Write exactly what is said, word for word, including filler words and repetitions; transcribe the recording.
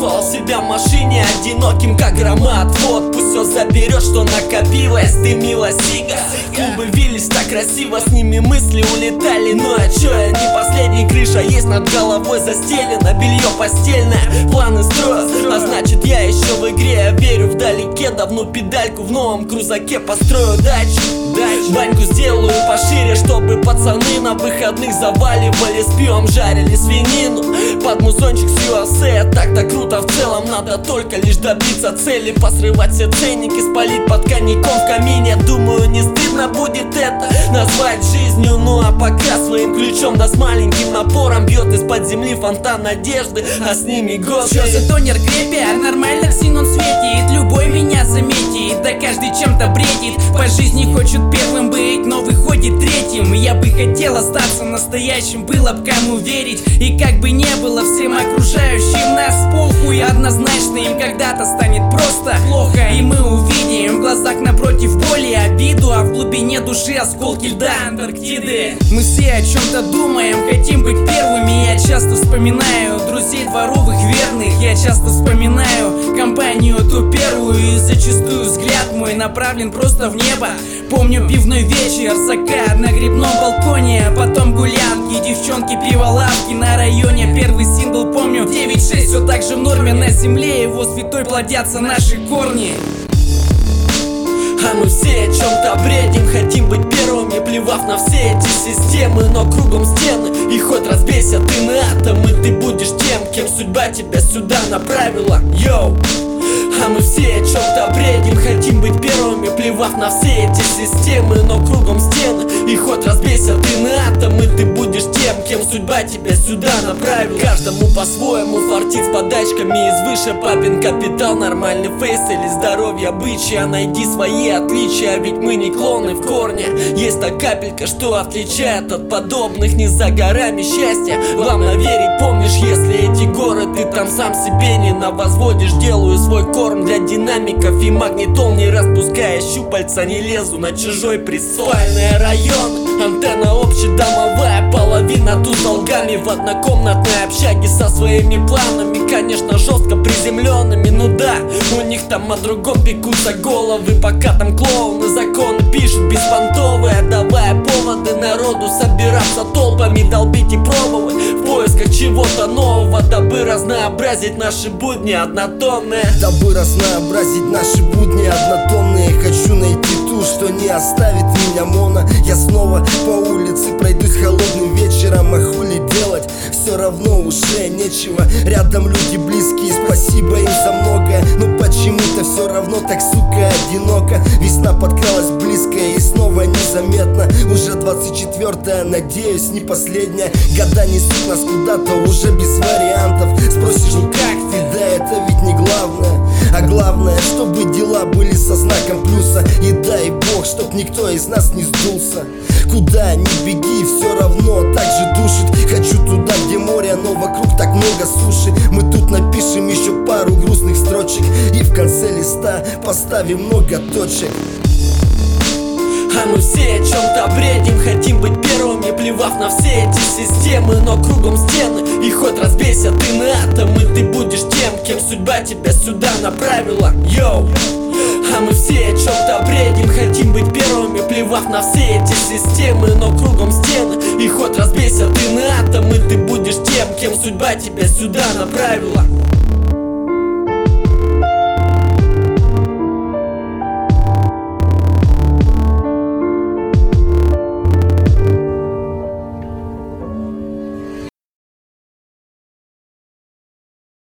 Чувствовал себя в машине одиноким, как громоотвод. Пусть все заберешь, что накопилось, дымила сига. Клубы вились так красиво, с ними мысли улетали. Ну а чё, я не последний, крыша есть над головой застелена, белье постельное, планы строю, а значит я еще в игре. Я верю вдалеке, давно педальку в новом крузаке построю дачу. Баньку сделаю пошире, чтобы пацаны на выходных заваливали с пивом, жарили свинину под музончик с ю эс эй. Так-то круто в целом, надо только лишь добиться цели, посрывать все ценники, спалить под коньяком в камине. Думаю, не стыдно будет это назвать жизнью. Ну а пока своим ключом, да с маленьким напором, бьет из-под земли фонтан надежды, а с ними годы. Чё за тонер крепя, нормально ксенон светит, любой меня заметит, да каждый чем-то бредит. По жизни хочет первым быть, но выходит третьим. Я бы хотел остаться настоящим, было б кому верить. И как бы не было всем окружающим нас похуй, однозначно им когда-то станет просто плохо. И мы увидим в глазах напротив боли обиду, а в глубине души осколки льда Антарктиды. Мы все о чем-то думаем, хотим быть первыми. Я часто вспоминаю друзей дворовых верных, я часто вспоминаю компанию ту первую, и зачастую взгляд мой направлен просто в небо. Помню пивной вечер, закат на грибном балконе, потом гулянки, девчонки, пиво, лавки на районе. Первый сингл помню, девять шесть, все так же в норме. На земле его святой плодятся наши корни. А мы все о чем-то бредим, хотим быть первыми, плевав на все эти системы. Но кругом стены, и хоть разбейся ты на атомы, ты будешь тем, кем судьба тебя сюда направила. Йоу! А мы все о чем-то бредим, хотим быть первыми, плевав на все эти системы. Но кругом стены, и хоть разбейся ты на атомы, ты будешь тем, кем судьба тебя сюда направила. Каждому по-своему фартит с подачками из выше. Папин капитал, нормальный фейс или здоровье обычая. Найди свои отличия, ведь мы не клоны в корне. Есть та капелька, что отличает от подобных. Не за горами счастья, главное верить, помнишь. Если эти горы ты там сам себе не навозводишь, делаю свой корм для динамиков и магнитол, не распуская щупальца, не лезу на чужой престол. Спальный район, антенна общедомовая, половина тут с долгами в однокомнатной общаге со своими планами, конечно жестко приземленными. Ну да, у них там о другом пекутся головы, пока там клоуны законы пишут беспонтовые, давая поводы народу собираться толпами, долбить и пробовать в поисках чего-то нового, дабы разнообразить наши будни однотонные. Дабы разнообразить наши будни однотонные, хочу найти ту, что не оставит меня моно. Я снова по улице пройдусь холодным вечером, а хули делать, все равно уже нечего. Рядом люди близкие, спасибо им за многое, но почему-то все равно так, сука, одиноко. Весна подкралась близкая и снова незаметно. Уже двадцать четвёртая, надеюсь, не последняя. Года несут нас куда-то уже без вариантов. Спросишь, ну как ты, да это ведь не главное. А главное, чтобы дела были со знаком плюса. И дай бог, чтоб никто из нас не сдулся. Куда ни беги, все равно так же душит. Хочу туда, где море, но вокруг так много суши. Мы тут напишем еще пару грустных строчек и в конце листа поставим много точек. А мы все о чем-то бредим, хотим быть первыми, плевав на все эти системы. Но кругом стены, и хоть разбейся ты на атомы, ты будешь тем, кем судьба тебя сюда направила. Йоу! А мы все о чем-то бредим, хотим быть первыми, плевав на все эти системы. Но кругом стены, и хоть разбейся ты на атомы, ты будешь тем, кем судьба тебя сюда направила.